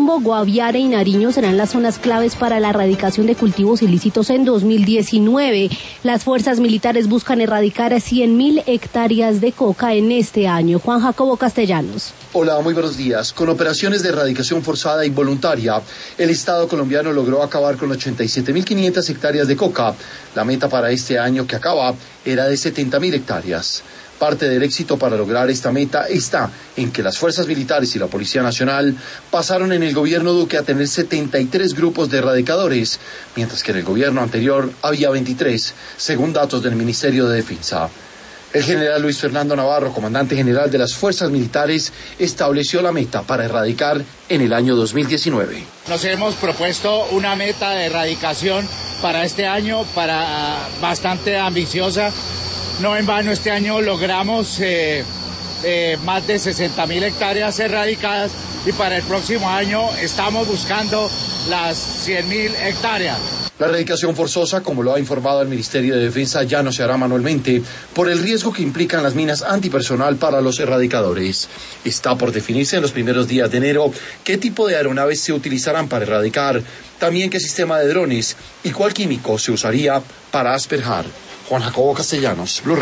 Chimbo, Guaviare y Nariño serán las zonas claves para la erradicación de cultivos ilícitos en 2019. Las fuerzas militares buscan erradicar 100.000 hectáreas de coca en este año. Juan Jacobo Castellanos. Hola, muy buenos días. Con operaciones de erradicación forzada y voluntaria, el Estado colombiano logró acabar con 87.500 hectáreas de coca. La meta para este año que acaba era de 70.000 hectáreas. Parte del éxito para lograr esta meta está en que las fuerzas militares y la Policía Nacional pasaron en el gobierno Duque a tener 73 grupos de erradicadores, mientras que en el gobierno anterior había 23, según datos del Ministerio de Defensa. El general Luis Fernando Navarro, comandante general de las fuerzas militares, estableció la meta para erradicar en el año 2019. Nos hemos propuesto una meta de erradicación para este año, bastante ambiciosa. No en vano este año logramos más de 60.000 hectáreas erradicadas y para el próximo año estamos buscando las 100.000 hectáreas. La erradicación forzosa, como lo ha informado el Ministerio de Defensa, ya no se hará manualmente por el riesgo que implican las minas antipersonal para los erradicadores. Está por definirse en los primeros días de enero qué tipo de aeronaves se utilizarán para erradicar, también qué sistema de drones y cuál químico se usaría para asperjar. Juan Jacobo Castellanos, Blue Radio.